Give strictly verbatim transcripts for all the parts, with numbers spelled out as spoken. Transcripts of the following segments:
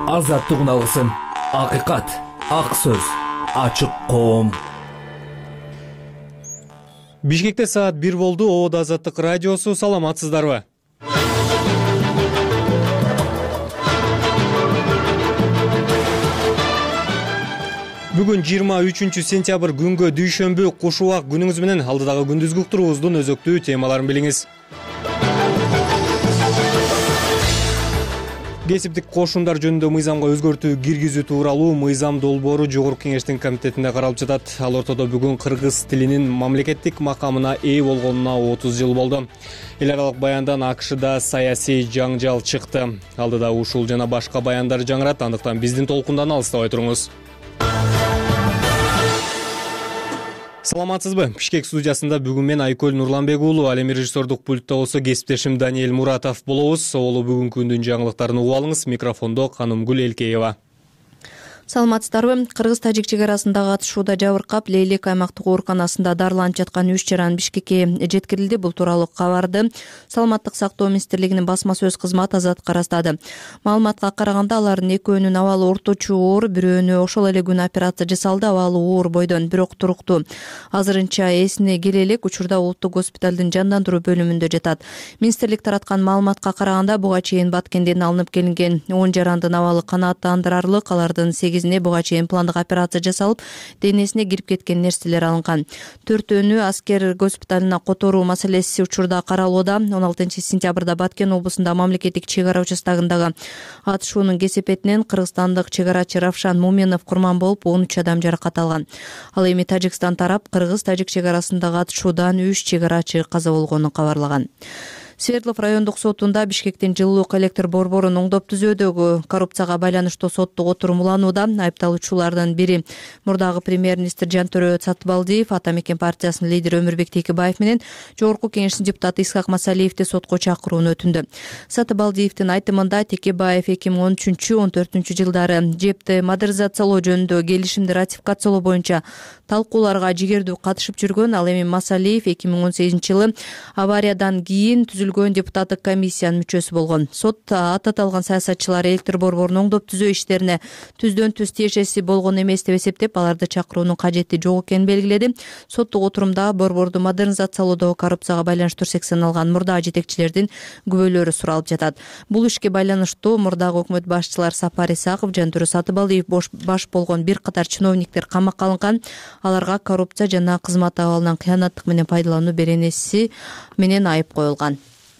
азаттыгын алгысың. Акыйкат, ак сөз, ачык коом. Бишкекте саат бир болду. Оодо Азаттык радиосу. Саламатсыздарбы? Бүгүн жыйырма үчүнчү сентябрь күнгө дүйшөмбү куш убак күнүңүз менен алдыдагы күндүзгү уктуруубуздун өзөктүү темаларын билиңиз. Кесиптик кошундар жөнүндө мыйзамга өзгөртүү киргизүү тууралуу мыйзам долбоору Жогорку Кеңештин комитетинде каралып жатат. Ал ортодо бүгүн кыргыз тилинин мамлекеттик макамына ээ болгонуна отуз жыл болду. Эл аралык баяндан АКШда саясий жаңжал чыкты. Алдыда ушул жана башка баяндар жаңырат, андыктан биздин толкундан алыстабай туруңуз. Саламатсызбы? Бишкек студиясында бүгүн мен Айкөл Нурланбек уулу, ал эми режиссердук пультта болсо кесиптешим Даниэль Муратов болобуз. Олу бүгүнкү күндүн жаңылыктарын угуп алыңыз. Микрофондо Канымгүл Элкеева. Саламатсыздарбы? Кыргыз-тажик чек арасындагы атышууда жабыркап, Лейлек аймактык ооруканасында дарыланып жаткан үч жаран Бишкекке жеткирилди. Бул тууралуу кабарды Саламаттык сактоо министрлигинин басма сөз кызматы Азаттыкка ырастады. Маалыматка караганда, алардын экөөнүн абалы орточо оор, бирөөнү ошол эле күнү операция жасалды. Абалы оор бойдон, бирок туруктуу. Азырынча эсине келе элек, учурда улуттук госпиталдын жандандыруу бөлүмүндө жатат. Министрлик тараткан маалыматка караганда, буга чейин Баткенден алынып келинген он жарандын абалы канааттандырарлык. Алардын сегизине буга чейин пландык операция жасалып, денесине кирип кеткен нерселер алынган. Төртөөнү аскер госпиталына которуу маселеси учурда каралууда. он алтынчы сентябрда Баткен облусунда мамлекеттик чек ара участогундагы атышуунун кесепетинен кыргызстандык чек арачы Равшан Муменов курман болуп, он үч адам жаракат алган. Ал эми Тажикстан тарап кыргыз-тажик чек арасындагы атышуудан үч чек арачы каза болгонун кабарлаган. Свердлов райондук сотунда Бишкектин жылуулук электр борборун оңдоп түзөөдөгү коррупцияга байланыштуу соттук отурум уланууда. Айыпталуучулардын бири мурдагы премьер-министр Жантөрө Сатыбалдиев, Ата Мекен партиясынын лидери Өмүрбек Текебаев менен Жогорку Кеңештин депутаты Исхак Масалиевди сотко чакырууну өтүндү. Сатыбалдиевдин айтымында, Текебаев эки миң он үчүнчү — он төртүнчү жылдары жепти модернизациялоо жөнүндө келишимди ратификациялоо боюнча талкууларга жигердүү катышып жүргөн. Ал эми Масалиев эки миң он сегизинчи жылы авариядан кийин депутаттык комиссиянын мүчөсү болгон. Сот ататалган саясатчылар электр борборун оңдоп түзөө иштерине түздөн түз тиешеси болгон эмес деп эсептеп, аларды чакыруунун кажети жок экенин белгиледи. Соттук отурумда борборду модернизациялоодо коррупцияга байланыштуу сексен алган мурдагы жетекчилердин күбөлөрү суралып жатат. Бул ишке байланыштуу мурдагы өкмөт башчылар Сапар Исаков, Жантөрө Сатыбалдиев баш болгон бир катар чиновниктер камакка алынган. Аларга коррупция жана кызмат абалынан кыянаттык менен пайдалануу беренеси менен айып коюлган.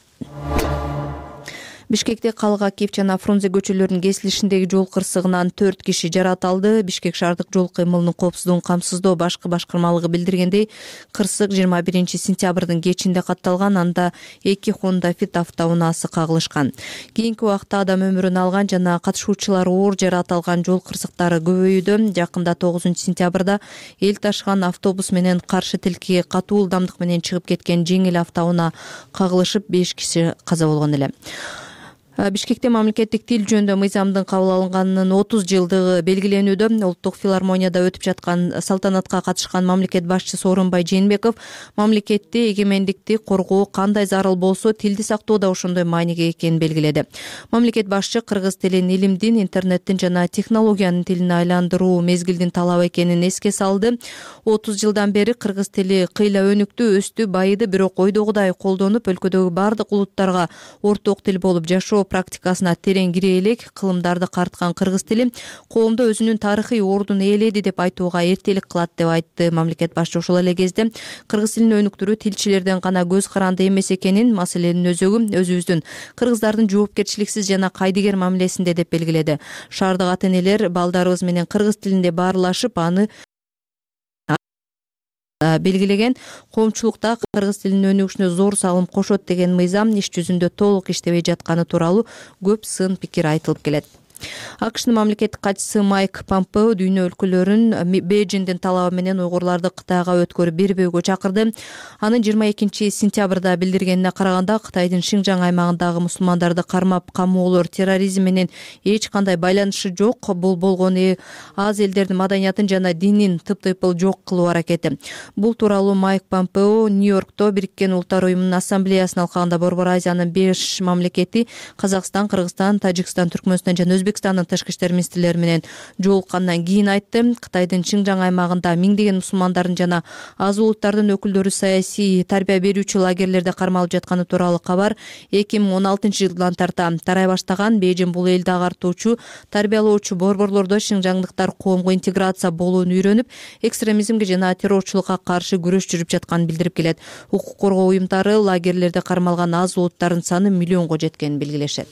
Бишкекте Калык Акиев жана Фрунзе көчөлөрүнүн кесилишиндеги жол кырсыгынан төрт киши жаракат алды. Бишкек шаардык жол кыймылынын коопсуздугун камсыздоо башкы башкармалыгы билдиргендей, кырсык жыйырма биринчи сентябрдын кечинде катталган. Анда эки Honda Fit автоунаасы кагылышкан. Кийинки убакта адам өмүрүн алган жана катышуучулар оор жаракат алган жол кырсыктары көбөйүүдө. Жакында тогузунчу сентябрда эл ташыган автобус менен каршы тилкиге катуу ылдамдык менен чыгып кеткен жеңил автоунаа кагылышып, беш киши каза болгон эле. Бишкекте мамлекеттик тил жөнүндө мыйзамдын кабыл алынганынын отуз жылдыгы белгиленүүдө. Улуттук филармонияда өтүп жаткан салтанатка катышкан мамлекет башчысы Сооронбай Жээнбеков мамлекетти, эгемендикти коргоо кандай зарыл болсо, тилди сактоо да ошондой мааниге экенин белгиледи. Мамлекет башчы кыргыз тилин илимдин, интернеттин жана технологиянын тилине айландыруу мезгилдин талабы экенин эске салды. отуз жылдан бери кыргыз тили кыйла өнүктү, өстү, байыды, бирок ойдогудай колдонуп, өлкөдөгү бардык улуттарга орток тил болуп жашоо практикасына терең кире элек. Кылымдарды карткан кыргыз тили коомдо өзүнүн тарыхый ордун ээледи деп айтууга эртелик кылат деп айтты мамлекет башчы. Ошол эле кезде кыргыз тилин өнүктүрүү тилчилерден гана көз каранды эмес экенин, маселенин өзөгү өзүбүздүн кыргыздардын жоопкерчиликсиз жана кайдыгер мамилесинде деп белгиледи. Шаардык ата-энелер балдарыбыз менен кыргыз тилинде баарлашып, аны белгилеген. Коомчулукта кыргыз тилинин өнүгүшүнө зор салым кошот деген мыйзам иш жүзүндө толук иштебей жатканы тууралуу көп сын пикир айтылып келет. АКШнын мамлекеттик катчысы Майк Помпео дүйнө өлкөлөрүн Бейжиңдин талабы менен уйгурларды Кытайга өткөрүп бербөөгө чакырды. Анын жыйырма экинчи сентябрда билдиргенине караганда, Кытайдын Шинжаң аймагындагы мусулмандарды кармап камоолор терроризм менен эч кандай байланышы жок. Бул болгону аз элдердин маданиятын жана динин тыптыйпыл жок кылуу аракети. Бул тууралуу Майк Помпео Нью-Йоркто Бириккен Улуттар уюмунун ассамблеясынын алкагында Борбор Азиянын беш мамлекети Казакстан, Кыргызстан, Тажикстан, Түркмөнстан жана Өзбекстандын тышкы иштер министрлери менен жолуккандан кийин айтты. Кытайдын Чыңжаң аймагында миңдеген мусулмандардын жана аз улуттардын өкүлдөрү саясий тарбия берүүчү лагерлерде кармалып жатканы тууралуу кабар эки миң он алтынчы жылдан тарта тарай баштаган. Бейжин бул элди агартуучу, тарбиялоочу борборлордо чыңжаңдыктар коомго интеграция болууну үйрөнүп, экстремизмге жана террорчулукка каршы күрөш жүрүп жатканын билдирип келет. Укук коргоо уюмдары лагерлерде кармалган аз улуттардын саны миллионго жеткенин белгилешет.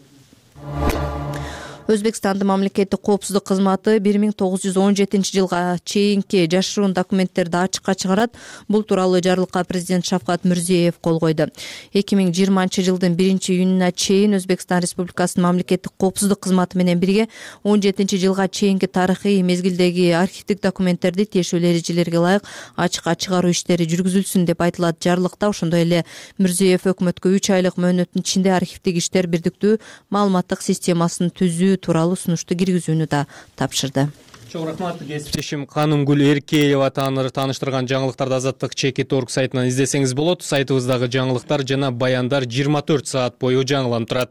Өзбекстандын мамлекеттик коопсуздук кызматы бир миң тогуз жүз он жетинчи жылга чейинки жашыруун документтерди ачыкка чыгарат. Бул тууралуу жарлыкка президент Шавкат Мирзиеев кол койду. эки миң жыйырманчы жылдын биринчи июнуна чейин Өзбекстан Республикасынын мамлекеттик коопсуздук кызматы менен бирге он жетинчи жылга чейинки тарыхый мезгилдеги архивдик документтерди тиешелүү эрежелерге ылайык ачыкка чыгаруу иштери жүргүзүлсүн деп айтылат жарлыкта. Ошондой эле Мирзиеев өкмөткө үч айлык мөөнөттүн ичинде архивдик иштер бирдиктүү маалыматтык системасын түзүү тууралуу сунушту киргизүүнү да тапшырды. Чоң рахмат. Кесиптешим Канымгүл Эркеева тааныштырган жаңылыктарды Азаттык чекит точка орг сайтынан издесеңиз болот. Сайтыбыздагы жаңылыктар жана баяндар жыйырма төрт саат бою жаңыланып турат.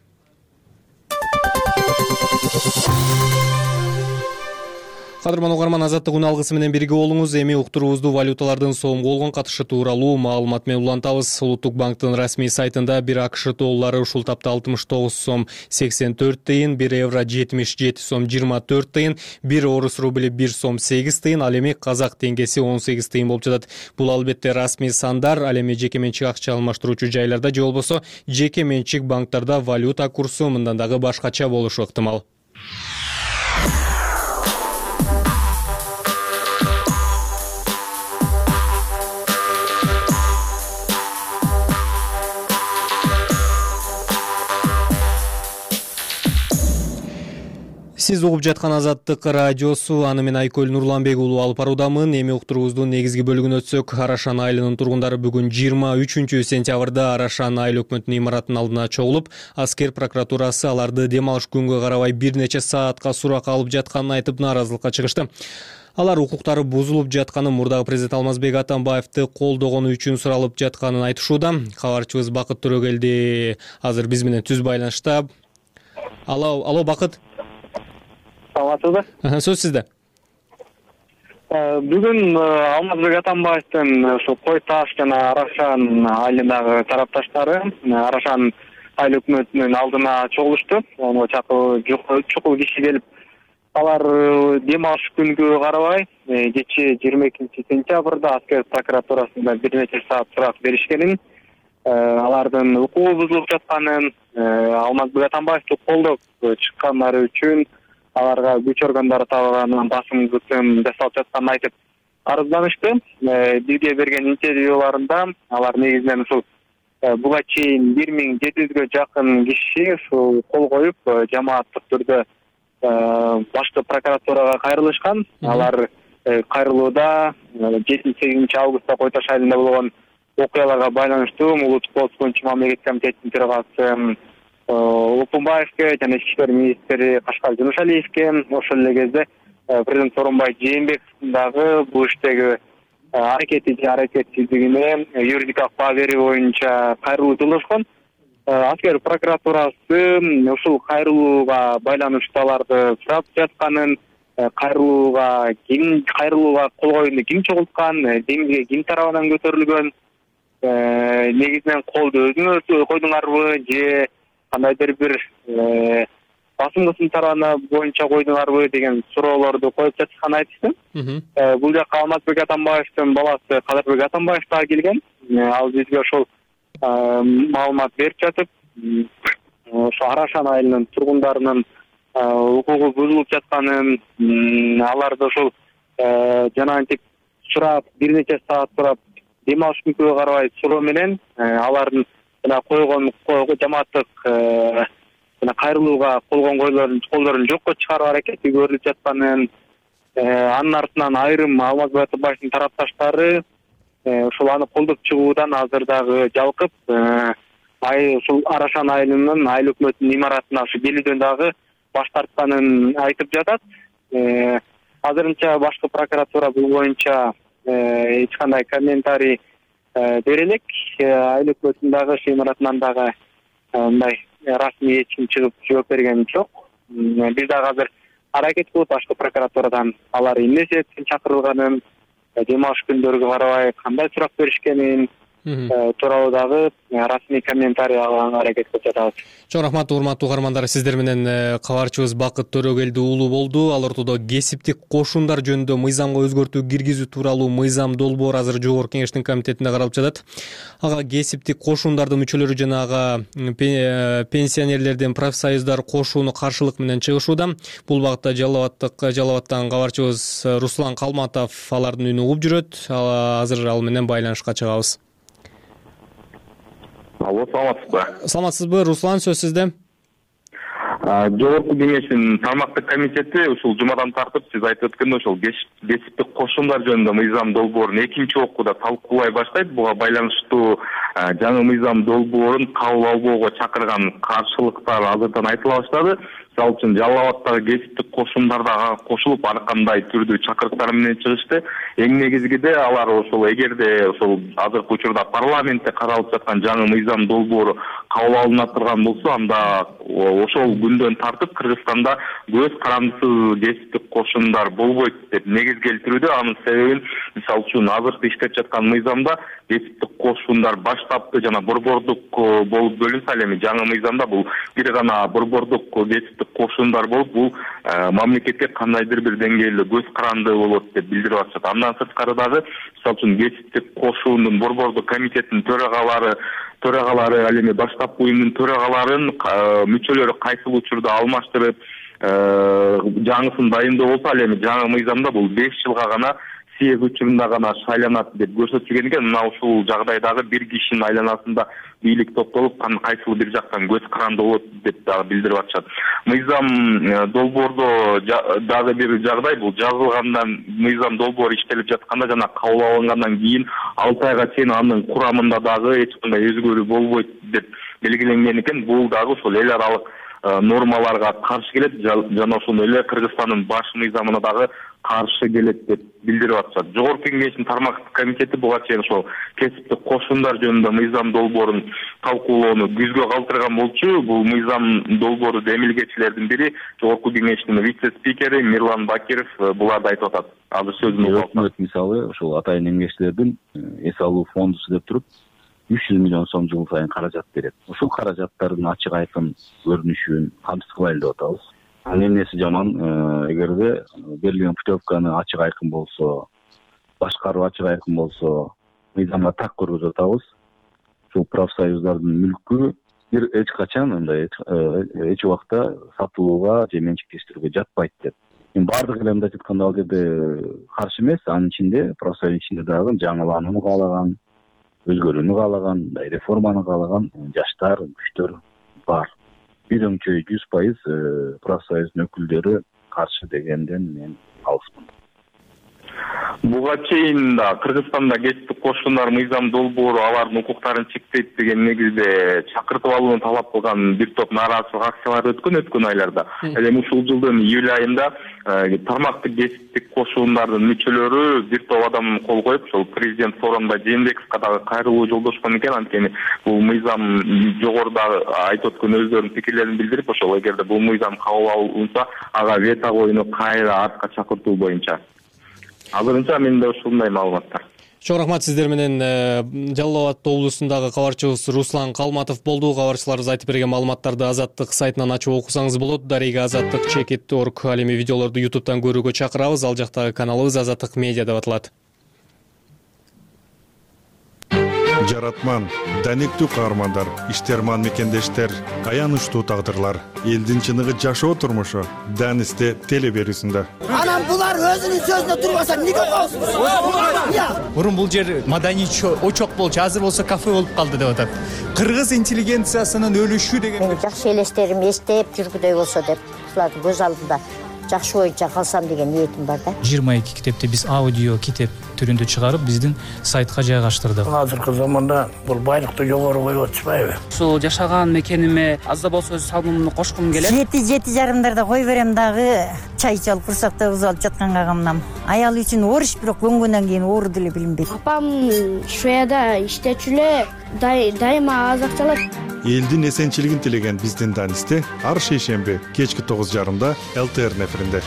Кадырман угарман, Азаттык күн алгысы менен бирге болуңуз. Эми уктуруубузду валюталардын сомго болгон катышы тууралуу маалымат менен улантабыз. Улуттук банктын расмий сайтында бир АКШ доллары ушул тапта алтымыш тогуз сом сексен төрт тыйын, бир евро жетимиш жети сом жыйырма төрт тыйын, бир орус рубли бир сом сегиз тыйын, ал эми казак теңгеси он сегиз тыйын болуп жатат. Бул албетте расмий сандар. Ал эми жеке менчик акча алмаштыруучу жайларда же болбосо жеке менчик банктарда валюта курсу мындан дагы башкача болушу ыктымал. Сиз угуп жаткан Азаттык радиосу, аны мен Айкөл Нурланбек уулу алып баруудамын. Эми уктуруубуздун негизги бөлүгүнө өтсөк, Арашан айылынын тургундары бүгүн жыйырма үчүнчү сентябрда Арашан айыл өкмөтүнүн имаратынын алдына чогулуп, аскер прокуратурасы аларды дем алыш күнгө карабай бир нече саатка сурак алып жатканын айтып нааразылыкка чыгышты. Алар укуктары бузулуп жатканын, мурдагы президент Алмазбек Атамбаевди колдогону үчүн суралып жатканын айтышууда. Кабарчыбыз Бакыт Төрөгелди азыр биз менен түз байланышта. Алло, алло Бакыт. Саламатсызбы? Сөз сизде. Бүгүн Алмазбек Атамбаевдин ошо Кой Таш жана Арашан айылындагы тарапташтары Арашан айыл өкмөтүнүн алдына чогулушту. Ага чукул киши келип, алар дем алыш күнгө карабай кечээ жыйырма экинчи сентябрда аскер прокуратурасында бир нече саат сурак беришкенин, алардын укугу бузулуп жатканын, Алмазбек Атамбаевди колдоп чыкканлары үчүн аларга күч органдары тарабынан басым кысым жасалып жатканын айтып арызданышты. Бизге берген интервьюларында алар негизинен ушул буга чейин бир миң жети жүзгө жакын киши ушул кол коюп жамааттык түрдө башкы прокуратурага кайрылышкан. Алар кайрылууда жетинчи сегизинчи августта Кой Таш айылында болгон окуяларга байланыштуу Улуттук коопсуздук боюнча мамлекеттик комитеттин төрагасы Упумбаевке жана ички иштер министри Кашкар Жунушалиевке, ошол эле кезде президент Сооронбай Жээнбековдун дагы бул иштеги аракети же аракетсиздигине юридикалык баа берүү боюнча кайрылуу жылдашкан. Аскер прокуратурасы ушул кайрылууга байланыштуу аларды сурап жатканын, кайрылууга ким кайрылууга кол коюуну ким чогулткан, деңизге ким тарабынан көтөрүлгөн, негизинен колду өзүңөр койдуңарбы же кандайдыр бир басым кысым тарабына боюнча койдуңарбы деген суроолорду коюп жатышканын айтышты. Бул жакка Алмазбек Атамбаевдин баласы Кадырбек Атамбаев дагы келген. Ал бизге ошол маалымат берип жатып, ошо Арашан айылынын тургундарынын укугу бузулуп жатканын, аларды ошол жанагынтип сурап, бир нече саат сурап, дем алыш күнгө карабай суроо менен алардын жана койгон жамааттык жана кайрылууга колгон колдорун жокко чыгаруу аракети көрүлүп жатканын, анын артынан айрым Алмазбек Атамбаевдин тарапташтары ушул аны колдоп чыгуудан азыр дагы жалкып, ушул Арашан айылынын айыл өкмөтүнүн имаратына ушу келүүдөн дагы баш тартканын айтып жатат. Азырынча башкы прокуратура бул боюнча эч кандай комментарий бере элек. Айыл өкмөтүнүн дагы имаратынан дагы мындай расмий чыгып жооп берген жок. Биз дагы азыр аракет кылып башкы прокуратурадан алар эмне себептен чакырылганын, дем алыш күндөрүгө карабай кандай сурак беришкенин тууралуу дагы расмий комментарий алганга аракет кылып жатабыз. Чоң рахмат, урматтуу угармандар, сиздер менен кабарчыбыз Бакыт Төрөгелди уулу болду. Ал ортодо кесиптик кошундар жөнүндө мыйзамга өзгөртүү киргизүү тууралуу мыйзам долбоору азыр Жогорку Кеңештин комитетинде каралып жатат. Ага кесиптик кошундардын мүчөлөрү жана ага пенсионерлерден профсоюздар кошууну каршылык менен чыгышууда. Бул багытта Жалал Абадтык Жалал Абадтан кабарчыбыз Руслан Калматов алардын үнүн угуп жүрөт. Азыр ал менен байланышка чыгабыз. Алло, саламатсызбы? Саламатсызбы, Руслан, сөз сизде. Жогорку Кеңештин тармактык комитети ушул жумадан тартып сиз айтып өткөндөй ошол кесиптик кошундар жөнүндө мыйзам долбоорун экинчи окууда талкуулай баштайт. Буга байланыштуу жаңы мыйзам долбоорун кабыл албоого чакырган каршылыктар азырдан айтыла баштады. Мисалы үчүн Жалал Абадтагы кесиптик кошундарда кошулуп ар кандай түрдүү чакырыктар менен чыгышты. Эң негизгиде алар ошол эгерде ошол азыркы учурда парламентте каралып жаткан жаңы мыйзам долбоору кабыл алына турган болсо, анда ошол күндөн тартып Кыргызстанда көз карандысыз кесиптик кошундар болбойт деп негиз келтирүүдө. Анын себебин мисалы үчүн азыркы иштеп жаткан мыйзамда кесиптик кошундар баштапкы жана борбордук болуп бөлүнсө, ал эми жаңы мыйзамда бул бир гана борбордук кесиптик кошундар болуп, бул мамлекетке кандайдыр бир деңгээлде көз каранды болот деп билдирип атышат. Андан сырткары дагы мисалы үчүн кесиптик кошуунун борбордук комитеттин төрагалары төрагалары ал эми баштапкы уюмдун төрагаларын мүчөлөрү кайсыл учурда алмаштырып, жаңысын дайындоо болсо, ал эми жаңы мыйзамда бул беш жылга гана съезд учурунда гана шайланат деп көрсөтүлген экен. Мына ушул жагдайдагы бир кишинин айланасында бийлик топтолуп, кайсыл бир жактан көз каранды болот деп дагы билдирип атышат. Мыйзам долбоордо дагы бир жагдай, бул жазылгандан мыйзам долбоор иштелип жатканда жана кабыл алынгандан кийин алты айга чейин анын курамында дагы эч кандай өзгөрүү болбойт деп белгиленген экен. Бул дагы ошол эл аралык нормаларга каршы келет жана ошондой эле Кыргызстандын баш мыйзамына дагы каршы келет деп билдирип атышат. Жогорку Кеңештин тармактык комитети буга чейин ошол кесиптик кошундар жөнүндө мыйзам долбоорун талкуулоону күзгө калтырган болчу. Бул мыйзам долбоору демилгечилердин бири Жогорку Кеңештин вице-спикери Мирлан Бакиров буларды айтып атат. Азыр сөзүн өкмөт мисалы ошол атайын эмгекчилердин эс алуу фондусу деп туруп үч жүз миллион сом жыл сайын каражат берет. Ушул каражаттардын ачык айкын көрүнүшүн камсыз кылайлы деп атабыз. Ал эмнеси жаман, эгерде берилген путевканы ачык айкын болсо, башкаруу ачык айкын болсо, мыйзамга так көргөзүп атабыз. Ушул профсоюздардын мүлкү бир эч качан мындай эч убакта сатууга же менчиктештирүүгө жатпайт деп. Мен бардык эле мындай айтканда ал жерде каршы эмес, анын ичинде профсоюз ичинде дагы жаңыланууну каалаган, өзгөрүүнү каалаган, реформаны каалаган жаштар, күчтөр бар. Бир өңчөй жүз пайыз профсоюздун өкүлдөрү каршы дегенден мен алыспын. Буга чейин да Кыргызстанда кесиптик кошундар мыйзам долбоору алардын укуктарын чектейт деген негизде чакыртып алууну талап кылган бир топ нааразычылык акциялары өткөн өткөн айларда. Ал эми ушул жылдын июль айында тармактык кесиптик кошундардын мүчөлөрү бир топ адам кол коюп, ошол президент Сооронбай Жээнбековго дагы кайрылуу жолдошкон экен. Анткени бул мыйзам жогоруда айтып өткөн өздөрүнүн пикирлерин билдирип, ошол эгерде бул мыйзам кабыл алынса, ага вето коюуну кайра артка чакыртуу боюнча. Азырынча менде ушундай маалыматтар. Чоң рахмат, сиздер менен Жалал Абад облусундагы кабарчыбыз Руслан Калматов болду. Кабарчыларыбыз айтып берген маалыматтарды Азаттык сайтынан ачып окусаңыз болот. Дарега азаттык чекит точка орг. Ал эми видеолорду ютубтан көрүүгө чакырабыз. Ал жактагы каналыбыз Азаттык медиа деп аталат. Жаратман, даниктүү каармандар, иштерман мекендештер, аянычтуу тагдырлар, элдин чыныгы жашоо турмушу Данисте теле берүүсүндө. Анан булар өзүнүн сөзүнө турбаса эмнеге коесуз? Мурун бул жер маданий очок болчу, азыр болсо кафе болуп калды деп атат. Кыргыз интеллигенциясынын өлүшү деген. Мен жакшы элестерим эстеп жүргүдөй болсо деп, булардын көз алдында жакшы боюнча калсам деген ниетим бар да. жыйырма эки китепти биз аудио китеп түрүндө чыгарып, биздин сайтка жайгаштырдык. Азыркы заманда бул байлыкты жогору коюп атышпайбы? Ушул жашаган мекениме аз да болсо өз салымымды кошкум келет. Жети жети жарымдарда кой берем дагы, чай ичип курсакта кыз алып жатканга камнам. Аял үчүн ориш, бирок көнгөндөн кийин оор деле билинбейт. Апам Швеяда иштечү эле, дайыма аз акча алат. элдин эсенчилигин тилеген биздин Данисте ар шейшемби кечки тогуз жарымда эл тэ эр эфиринде.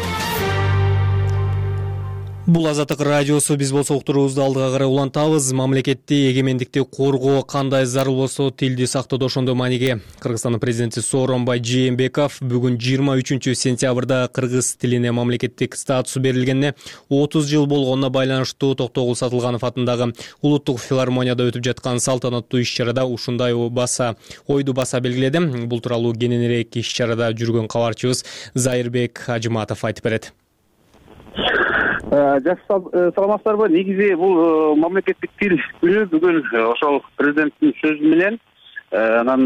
Бул Азаттык радиосу, биз болсо уктуруубузду алдыга карай улантабыз. Мамлекетти эгемендикти коргоо кандай зарыл болсо тилди сактоодо ошондой мааниге. Кыргызстандын президенти Сооронбай Жээнбеков бүгүн жыйырма үчүнчү сентябрда кыргыз тилине мамлекеттик статусу берилгенине отуз жыл болгонуна байланыштуу Токтогул Сатылганов атындагы Улуттук филармонияда өтүп жаткан салтанаттуу иш-чарада ушундай баса ойду баса белгиледи. Бул тууралуу кененирээк иш-чарада жүргөн кабарчыбыз Зайырбек Ажыматов айтып берет. Жакшы, саламатсыздарбы? Негизи бул мамлекеттик тил күнү бүгүн ошол президенттин сөзү менен анан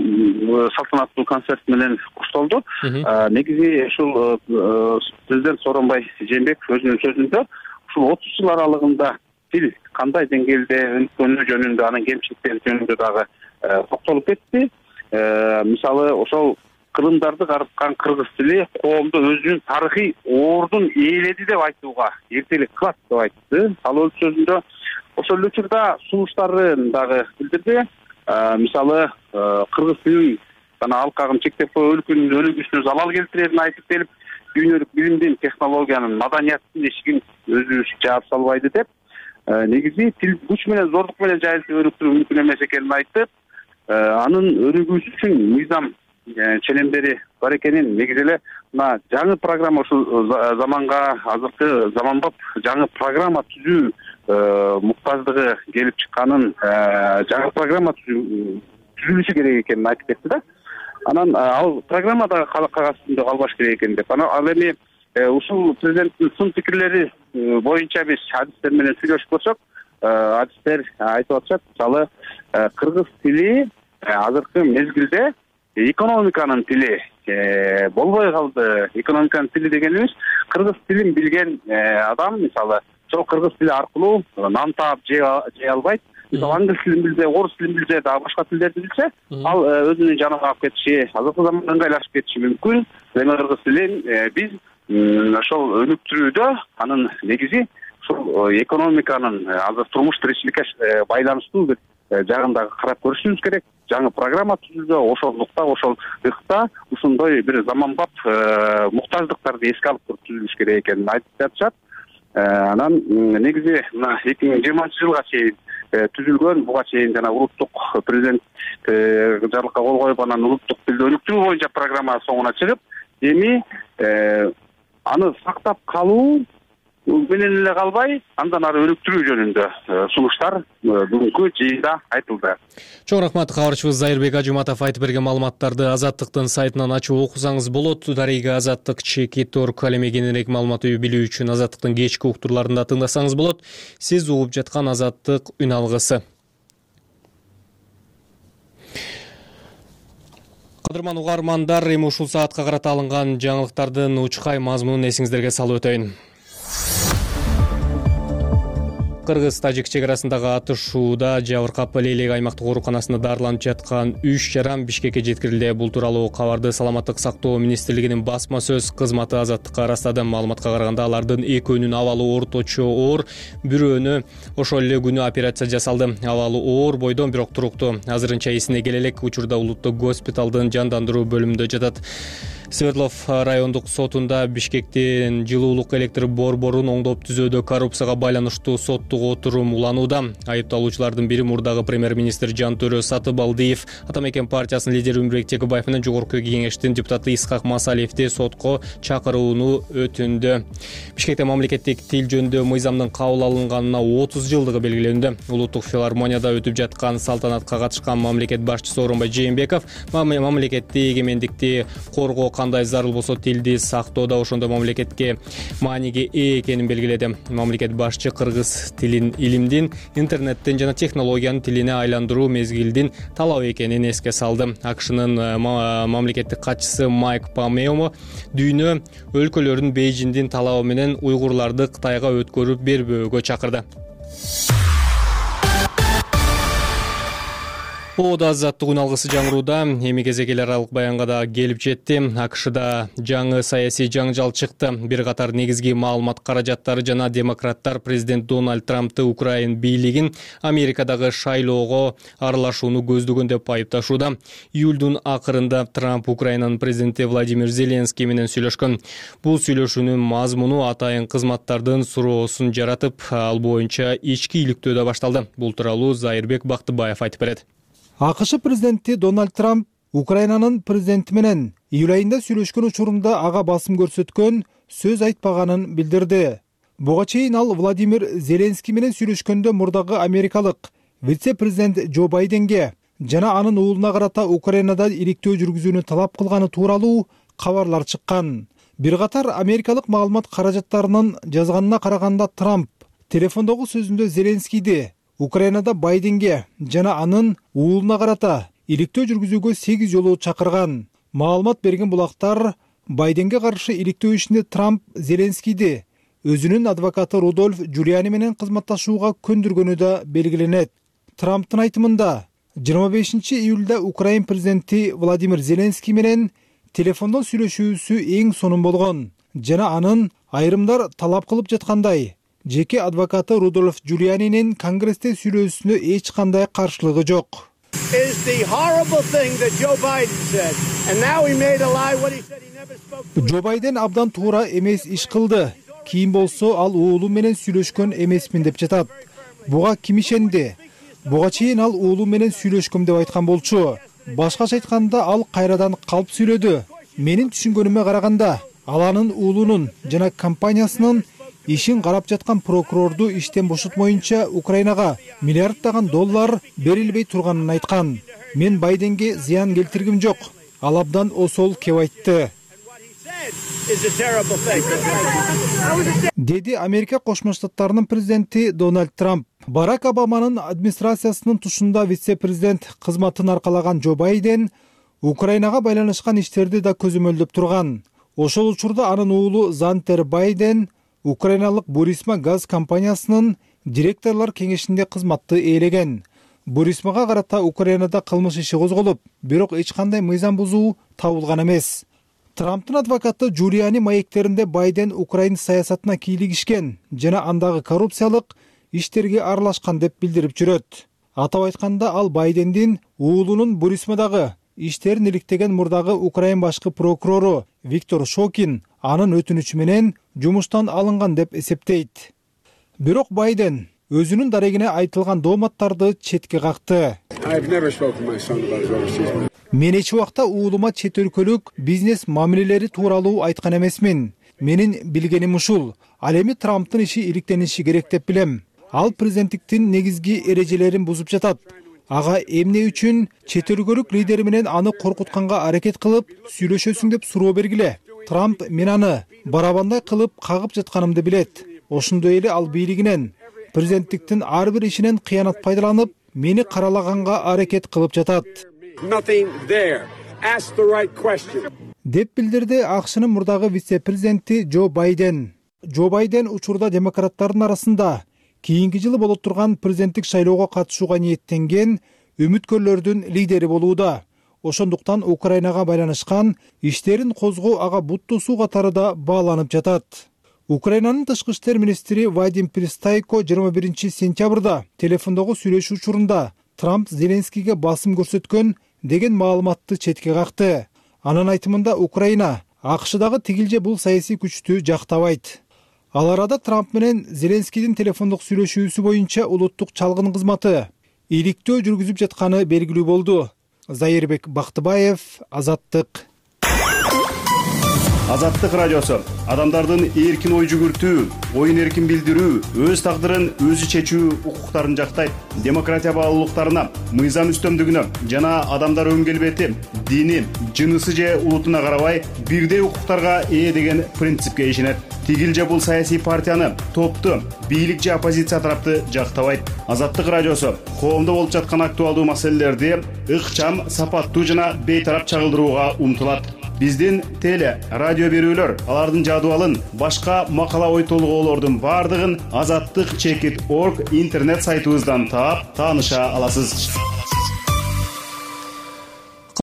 салтанаттуу концерт менен кушталды. Негизи ушул президент Сооронбай Жээнбеков өзүнүн сөзүндө ушул отуз жыл аралыгында тил кандай деңгээлде өнүккөнү жөнүндө, анын кемчиликтери жөнүндө дагы токтолуп кетти. Мисалы, ошол кырымдарды карыткан кыргыз тили коомдо өзүнүн тарыхый ордун ээледи деп айтууга эртелик кылат деп айтты. Ал өз сөзүндө ошол эле учурда сунуштарын дагы билдирди. Мисалы, кыргыз тилин жана алкагын чектеп коюп өлкөнүн өнүгүшүнө залал келтирерин айтып келип, дүйнөлүк билимдин, технологиянын, маданияттын эшигин өзүбүз жаап салбайды деп, негизи тил күч менен, зордук менен жайылтып өнүктүрүү мүмкүн эмес экенин айтып, анын өнүгүүсү үчүн мыйзам ченемдери бар экенин, негизи эле мына жаңы программа, ушул заманга азыркы заманбап жаңы программа түзүү муктаждыгы келип чыкканын, жаңы программа түзүлүшү керек экенин айтып кетти да. Анан ал программа дагы кагаз үстүндө калбаш керек экен деп. Анан ал эми ушул президенттин сын пикирлери боюнча биз адистер менен сүйлөшүп көрсөк, адистер айтып атышат, мисалы, кыргыз тили азыркы мезгилде экономиканын тили болбой калды. Экономиканын тили дегенибиз кыргыз тилин билген адам, мисалы, ошол кыргыз тили аркылуу нан таап жей албайт. Мисалы, англис тилин билсе, орус тилин билсе, дагы башка тилдерди билсе, ал өзүнүн жанына алып кетиши, азыркы заманга ыңгайлашып кетиши мүмкүн. Эми кыргыз тилин биз ошол өнүктүрүүдө анын негизи ушул экономиканын азыр турмуш тиричиликке байланыштуу бир жагын дагы карап көрүшүбүз керек. Жаңы программа түзүүдө ошондукта, ошол ыкта ушундай бир заманбап муктаждыктарды эске алып туруп түзүлүш керек экенин айтып жатышат. Анан негизи мына эки миң жыйырманчы жылга чейин түзүлгөн, буга чейин жана улуттук президент жарлыкка кол коюп, анан улуттук тилди өнүктүрүү боюнча программа соңуна чыгып, эми аны сактап калуу менен эле калбай, андан ары өнүктүрүү жөнүндө сунуштар бүгүнкү жыйында айтылды. Чоң рахмат, кабарчыбыз Зайырбек Ажыматов айтып берген маалыматтарды Азаттыктын сайтынан ачып окусаңыз болот. Дарыга Азаттык чекит орг. Ал эми кененирээк маалыматты билүү үчүн Азаттыктын кечки уктурларында тыңдасаңыз болот. Сиз угуп жаткан Азаттык үн алгысы. Кадырман угармандар, эми ушул саатка карата алынган жаңылыктардын учкай мазмунун эсиңиздерге салып өтөйүн. Кыргыз-Тажик чек арасындагы атышууда жабыркап Лейлек аймактык ооруканасында дарыланып жаткан үч жаран Бишкекке жеткирилди. Бул тууралуу кабарды Саламаттык сактоо министрлигинин басма сөз кызматы Азаттыкка ырастады. Маалыматка караганда алардын экөөнүн абалы орточо оор, бирөөнү ошол эле күнү операция жасалды. Абалы оор бойдон, бирок туруктуу. Азырынча эсине келе элек, учурда улуттук госпиталдын жандандыруу бөлүмүндө жатат. Свердлов райондук сотунда Бишкектин жылуулук электр борборун оңдоп түзүүдө коррупцияга байланыштуу соттук отурум уланууда. Айыпталуучулардын бири мурдагы премьер-министр Жантөрө Сатыбалдиев, Атамекен партиясынын лидери Өмүрбек Текебаев менен жогорку кеңештин депутаты Исхак Масалиевди сотко чакырууну өтүндү. Бишкекте мамлекеттик тил жөнүндө мыйзамдын кабыл алынганына отуз жылдыгы белгилендү. Улуттук филармонияда өтүп жаткан салтанатка катышкан мамлекет башчысы Сооронбай Жээнбеков мамлекетти эгемендикти коргоо кандай зарыл болсо тилди сактоодо ошондой мамлекетке мааниге ээ экенин белгиледи. Мамлекет башчы кыргыз тилин илимдин, интернеттин жана технологиянын тилине айландыруу мезгилдин талап экенин эске салды. АКШнын мамлекеттик катчысы Майк Помпео дүйнө өлкөлөрүнүн Бейжиңдин талабы менен уйгурларды Кытайга өткөрүп бербөөгө чакырды. Ода азаттыгын алгысы жаңырууда эми кезек эл аралык баянга да келип жетти. АКШда жаңы саясий жаңжал чыкты. Бир катар негизги маалымат каражаттары жана демократтар президент Дональд Трампты Украин бийлигин Америкадагы шайлоого аралашууну көздөгөн деп айыпташууда. Июлдун акырында Трамп Украинанын президенти Владимир Зеленский менен сүйлөшкөн. Бул сүйлөшүүнүн мазмуну атайын кызматтардын суроосун жаратып, ал боюнча ички иликтөөдө башталды. Бул тууралуу Зайырбек Бактыбаев айтып берет. АКШ президенти Дональд Трамп Украинанын президенти менен июль айында сүйлөшкөн учурунда ага басым көрсөткөн, сөз айтпаганын билдирди. Буга чейин ал Владимир Зеленский менен сүйлөшкөндө мурдагы америкалык вице-президент Джо Байденге жана анын уулуна карата Украинада иликтөө жүргүзүүнү талап кылганы тууралуу кабарлар чыккан. Бир катар америкалык маалымат каражаттарынын жазганына караганда Трамп телефондогу сөзүндө Зеленскийди Украинада Байденге жана анын уулуна карата иликтөө жүргүзүүгө сегиз жолу чакырган. Маалымат берген булактар Байденге каршы иликтөө ишинде Трамп Зеленскийди өзүнүн адвокаты Рудольф Джулиани менен кызматташууга көндүргөнү да белгиленет. Трамптын айтымында жыйырма бешинчи июлда Украин президенти Владимир Зеленский менен телефондон сүйлөшүүсү эң сонун болгон жана анын айрымдар талап кылып жаткандай жеке адвокаты Рудольф Джулианинин Конгрессте сүйлөшүүсүнө эч кандай каршылыгы жок. Джо Байден абдан туура эмес иш кылды. Кийин болсо ал уулу менен сүйлөшкөн эмесмин деп жатат. Буга ким ишенди? Буга чейин ал уулу менен сүйлөшкөм деп айткан болчу. Башкача айтканда ал кайрадан калп сүйлөдү. Менин түшүнгөнүмө караганда ал анын уулунун жана компаниясынын ишин карап жаткан прокурорду иштен бошотмоюнча Украинага миллиарддаган доллар берилбей турганын айткан. Мен Байденге зыян келтиргим жок. Ал абдан осол кеп айтты. Деди Америка Кошмо Штаттарынын президенти Дональд Трамп. Барак Обаманын администрациясынын тушунда вице-президент кызматын аркалаган Джо Байден Украинага байланышкан иштерди да көзөмөлдөп турган. Ошол учурда анын уулу Зантер Байден Украиналык Бурисма газ компаниясынын директорлор кеңешинде кызматты ээлеген. Бурисмага карата Украинада кылмыш иши козголуп, бирок эч кандай мыйзам бузуу табылган эмес. Трамптын адвокаты Джулиани маектеринде Байден Украин саясатына кийлигишкен жана андагы коррупциялык иштерге аралашкан деп билдирип жүрөт. Атап айтканда ал Байдендин уулунун Бурисмадагы иштерин иликтеген мурдагы Украин башкы прокурору Виктор Шокин анын өтүнүчү менен жумуштан алынган деп эсептейт. Бирок Байден өзүнүн дарегине айтылган дооматтарды четке какты. Мен эч убакта уулума чет өлкөлүк бизнес мамилелери тууралуу айткан эмесмин. Менин билгеним ушул. Ал эми Трамптын иши иликтениши керек деп билем. Ал президенттиктин негизги эрежелерин бузуп жатат. Ага эмне үчүн чет өлкөлүк лидери менен аны коркутканга аракет кылып сүйлөшөсүң деп суроо бергиле. Трамп мен аны барабандай кылып кагып жатканымды билет. Ошондой эле ал бийлигинен президенттиктин ар бир ишинен кыянат пайдаланып, мени каралаганга аракет кылып жатат. Деп билдирди АКШнын мурдагы вице-президенти Джо Байден. Джо Байден учурда демократтардын арасында кийинки жылы боло турган президенттик шайлоого катышууга ниеттенген үмүткөрлөрдүн лидери болууда. Ошондуктан Украинага байланышкан иштерин козгоо ага буттуусу катары да бааланып жатат. Украинанын тышкы иштер министри Вадим Пристайко жыйырма биринчи сентябрда телефондогу сүйлөшүү учурунда Трамп Зеленскийге басым көрсөткөн деген маалыматты четке какты. Анын айтымында Украина АКШдагы тигилже бул саясий күчтү жактабайт. Ал арада Трамп менен Зеленскийдин телефондук сүйлөшүүсү боюнча улуттук чалгын кызматы иликтөө жүргүзүп жатканы белгилүү болду. Зайырбек Бактыбаев, Азаттык. Азаттык радиосу адамдардын эркин ой жүгүртүү, оюн эркин билдирүү, өз тагдырын өзү чечүү укуктарын жактайт. Демократия баалуулуктарына, мыйзам үстөмдүгүнө жана адамдар өн келбети, дини, жынысы же улутуна карабай бирдей укуктарга ээ деген принципке ишенет. Тигилже бул саясий партияны, топту, бийлик же оппозиция тарапты жактабайт. Азаттык радиосу коомдо болуп жаткан актуалдуу маселелерди ыкчам, сапаттуу жана бейтарап чагылдырууга умтулат. Биздин теле, радио берүүлөр, алардын жадыбалын, башка макала ой толгоолордун бардыгын азаттык чекит точка орг интернет сайтыбыздан таап, тааныша аласыз.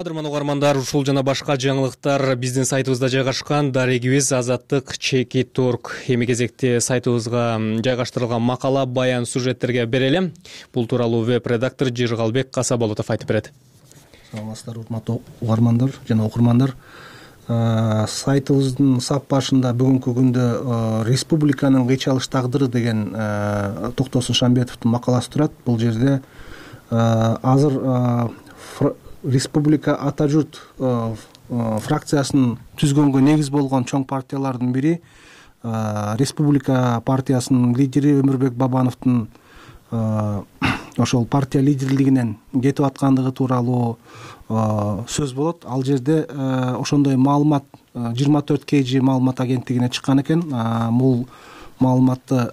кадырман угармандар, ушул жана башка жаңылыктар биздин сайтыбызда жайгашкан. Дарегибиз Азаттык чеки торг. Эми кезекте сайтыбызга жайгаштырылган макала, баян, сюжеттерге берели. Бул тууралуу веб-редактор Жыргалбек Касаболотов айтып берет. Саламатсыздар, урматтуу угармандар жана окурмандар. Сайтыбыздын сап башында бүгүнкү күндө республиканын кыйчалыш тагдыры деген Токтосун Шамбетовдун макаласы турат. Бул жерде азыр республика ата журт фракциясын түзгөнгө негиз болгон чоң партиялардын бири республика партиясынын лидери Өмүрбек Бабановдун ошол партия лидерлигинен кетип аткандыгы тууралуу сөз болот. Ал жерде ошондой маалымат жыйырма төрт кей жи маалымат агенттигине чыккан экен. Бул маалыматты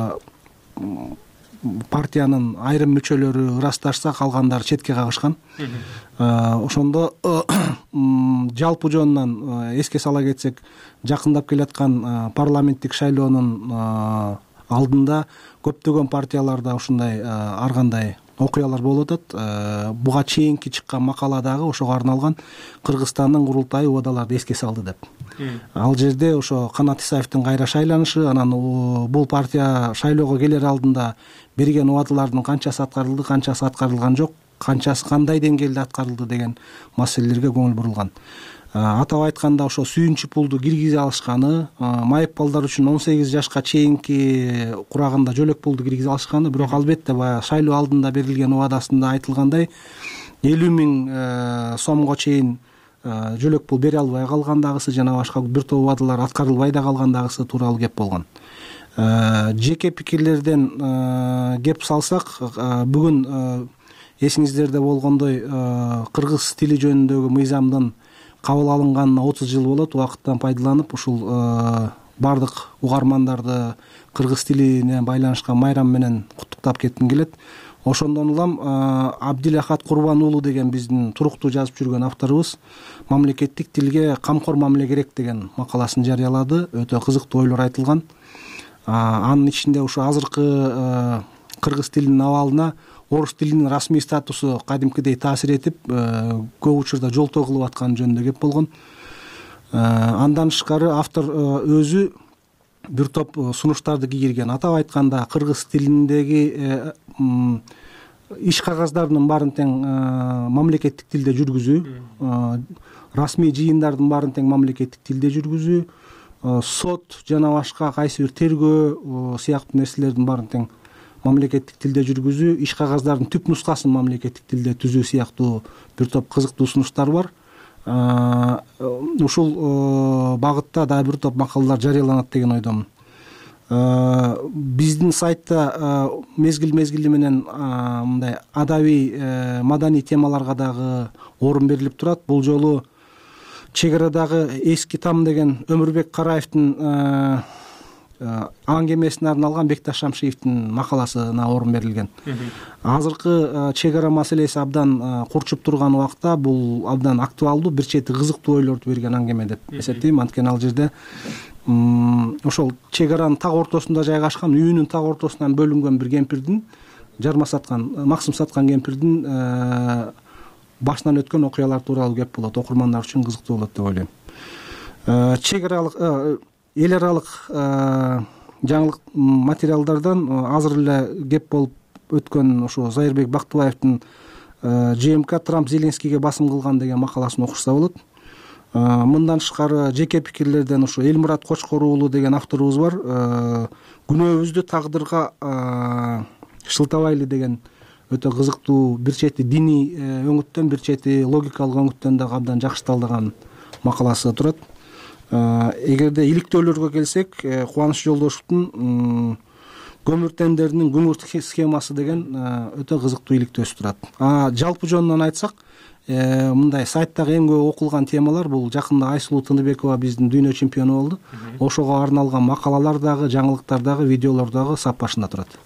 партиянын айрым мүчөлөрү ырасташса, калгандары четке кагышкан. Ошондо жалпы жөнүнөн эске сала кетсек, жакындап келаткан парламенттик шайлоонун алдында көптөгөн партияларда ушундай ар кандай окуялар болуп атат. Буга чейинки чыккан макала дагы ошого арналган. Кыргызстандын курултайы убадаларды эске салды деп. Ал жерде ошо Канат Исаевдин кайра шайланышы, анан бул партия шайлоого келер алдында берген убадалардын канчасы аткарылды, канчасы аткарылган жок, канчасы кандай деңгээлде аткарылды деген маселелерге көңүл бурулган. Атап айтканда, ошо сүйүнчү пулду киргизе алышканы, майып балдар үчүн он сегиз жашка чейинки курагында жөлөк пулду киргизе алышканы, бирок албетте баягы шайлоо алдында берилген убадасында айтылгандай элүү миң сомго чейин жөлөк пул бере албай калгандагысы жана башка бир топ убадалар аткарылбай да калгандагысы тууралуу кеп болгон. Жеке пикирлерден кеп салсак, бүгүн эсиңиздерде болгондой кыргыз тили жөнүндөгү мыйзамдын кабыл алынганына отуз жыл болот. Убакыттан пайдаланып, ушул бардык угармандарды кыргыз тилине байланышкан майрам менен куттуктап кетким келет. Ошондон улам Абдилахат Курбан уулу деген биздин туруктуу жазып жүргөн авторубуз мамлекеттик тилге камкор мамиле керек деген макаласын жарыялады. Өтө кызыктуу ойлор айтылган. Анын ичинде ушу азыркы кыргыз тилинин абалына орус тилинин расмий статусу кадимкидей таасир этип, көп учурда жолтоо кылып атканы жөнүндө кеп болгон. Андан тышкары автор өзү бир топ сунуштарды кийгирген. Атап айтканда, кыргыз тилиндеги иш кагаздарынын баарын тең мамлекеттик тилде жүргүзүү, расмий жыйындардын баарын тең мамлекеттик тилде жүргүзүү, сот жана башка кайсы бир тергөө сыяктуу нерселердин баарын тең мамлекеттик тилде жүргүзүү, иш кагаздардын түп нускасын мамлекеттик тилде түзүү сыяктуу бир топ кызыктуу сунуштар бар. Ушул багытта дагы бир топ макалалар жарыяланат деген ойдомун. Биздин сайтта мезгил-мезгили менен мындай адабий, маданий темаларга дагы орун берилип турат. Бул жолу чек арадагы эски там деген Өмүрбек Караевдин аңгемесине арналган Бекташ Шамшиевдин макаласына орун берилген. Азыркы чек ара маселеси абдан курчуп турган убакта бул абдан актуалдуу, бир чети кызыктуу ойлорду берген аңгеме деп эсептейм. Анткени ал жерде ошол чек аранын так ортосунда жайгашкан, үйүнүн так ортосунан бөлүнгөн бир кемпирдин, жарма саткан, максым саткан кемпирдин башынан өткөн окуялар тууралуу кеп болот. Окурмандар үчүн кызыктуу болот деп ойлойм. Чек аралык эл аралык жаңылык материалдардан азыр эле кеп болуп өткөн ошо Зайырбек Бактыбаевдин ЖМК Трамп Зеленскийге басым кылган деген макаласын окушса болот. Мындан тышкары жеке пикирлерден ошо Элмурат Кочкор уулу деген авторубуз бар. Күнөөбүздү тагдырга шылтабайлы деген өтө кызыктуу, бир чети диний өңүттөн, бир чети логикалык өңүттөн дагы абдан жакшы талдаган макаласы турат. Эгерде иликтөөлөргө келсек, Кубаныч Жолдошевдун көмүр тендеринин күңүрт схемасы деген өтө кызыктуу иликтөөсү турат. Жалпы жөнүнөн айтсак, мындай сайттагы эң көп окулган темалар бул жакында Айсулуу Тыныбекова биздин дүйнө чемпиону болду. Ошого арналган макалалар дагы, жаңылыктар дагы, видеолор дагы сап башында турат.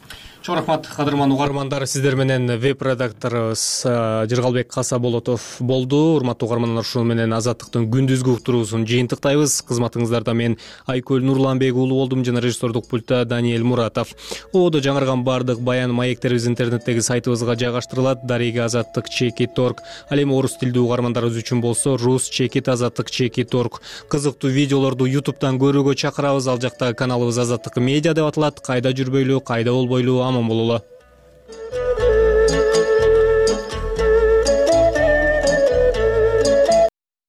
чоң рахмат кадырман угармандар. Сиздер менен веб редакторубуз Жыргалбек Касаболотов болду. Урматтуу угармандар, ушул менен Азаттыктын күндүзгү уктуруусун жыйынтыктайбыз. Кызматыңыздарда мен Айкөл Нурланбек уулу болдум жана режиссердук пультта Даниэль Муратов. Ободо жаңырган баардык баян маектерибиз интернеттеги сайтыбызга жайгаштырылат. Дареги азаттык чекит точка орг. Ал эми орус тилдүү угармандарыбыз үчүн болсо рус чекит азаттык чекит точка орг. Кызыктуу видеолорду ютубтан көрүүгө чакырабыз. Ал жакта каналыбыз Азаттык медиа деп аталат. Кайда жүрбөйлү, кайда болбойлу, аман бололу.